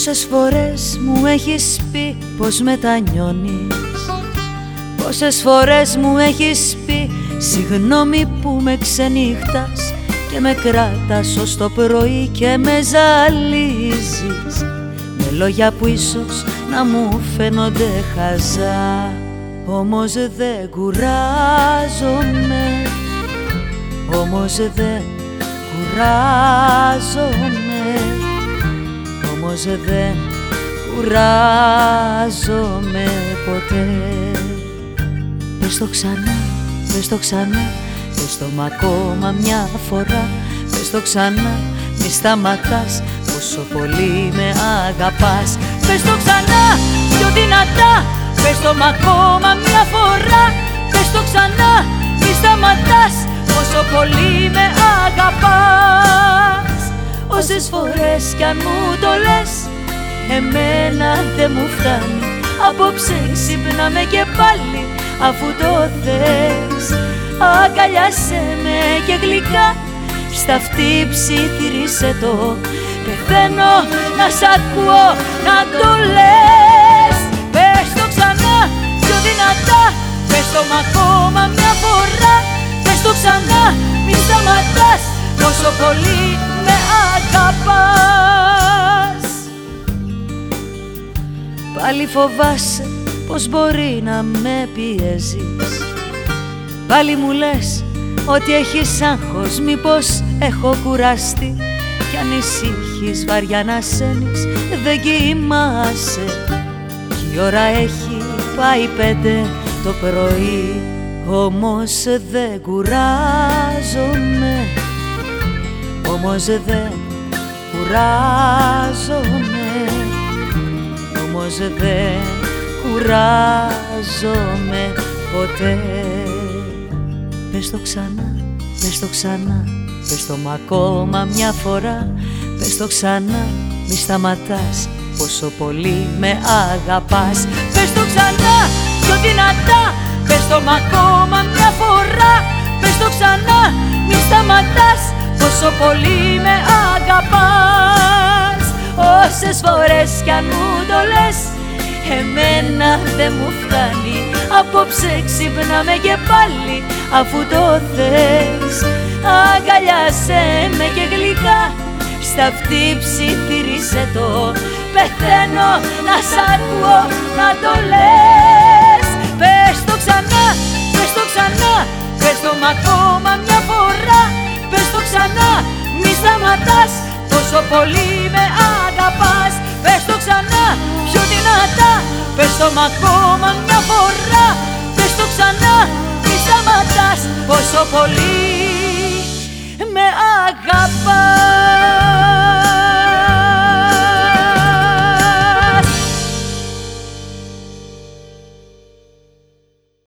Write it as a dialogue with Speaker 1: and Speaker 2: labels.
Speaker 1: Πόσες φορές μου έχεις πει πως μετανιώνεις, πόσες φορές μου έχεις πει συγγνώμη που με ξενύχτας και με κράτας ως το πρωί και με ζαλίζεις με λόγια που ίσως να μου φαίνονται χαζά. Όμως δεν κουράζομαι, όμως δεν κουράζομαι, όμως δεν κουράζομαι ποτέ. Πες το ξανά, πες το ξανά, πες το μ' ακόμα μια φορά. Πες το ξανά, μη σταματάς, πόσο πολύ με αγαπάς. Πες το ξανά, πιο δυνατά, πες το μ' ακόμα μια φορά. Πες το ξανά, μη σταματάς, πόσο πολύ με αγαπάς. Όσες φορές κι αν μου το λες, εμένα δεν μου φτάνει. Απόψε ξυπνάμε και πάλι, αφού το θες. Αγκαλιάσέ με και γλυκά, στα αυτή ψιθυρίσε το. Πεθαίνω να σ' ακούω να το λες. Πες το ξανά, πιο δυνατά, πες το μ' ακόμα μια φορά. Πες το ξανά, μη σταματάς, πόσο πολύ με αγαπάς. Πάλι φοβάσαι πως μπορεί να με πιέζεις. Πάλι μου λες ότι έχεις άγχος, μήπως έχω κουραστεί. Κι ανησύχεις βαριά να σένεις, δεν κοιμάσαι. Κι η ώρα έχει πάει 5 το πρωί. Όμως δεν κουράζομαι, όμως δεν κουράζομαι, όμως δεν κουράζομαι ποτέ. Πες το ξανά, πες το ξανά, πες το μ' ακόμα μια φορά. Πες το ξανά, μη σταματάς, πόσο πολύ με αγαπάς. Πες το ξανά, πιο δυνατά, πες το μ' ακόμα μια φορά. Πες το ξανά, μη σταματάς, πόσο πολύ με αγαπάς. Όσες φορές κι αν μου το λες, εμένα δεν μου φτάνει. Απόψε ξυπνάμε και πάλι, αφού το θες. Αγκαλιάσέ με και γλυκά, στα αυτή ψιθυρίσε το. Πεθαίνω να σ' ακούω να το λες. Πες το ξανά, πες το ξανά, πες το μ' ακόμα μια φορά. Πες το ξανά, μη σταματάς, πόσο πολύ με αγαπάς. Πες το ξανά, πιο δυνατά, πες το μ' ακόμα μια φορά. Πες το ξανά, μη σταματάς, πόσο πολύ με αγαπάς.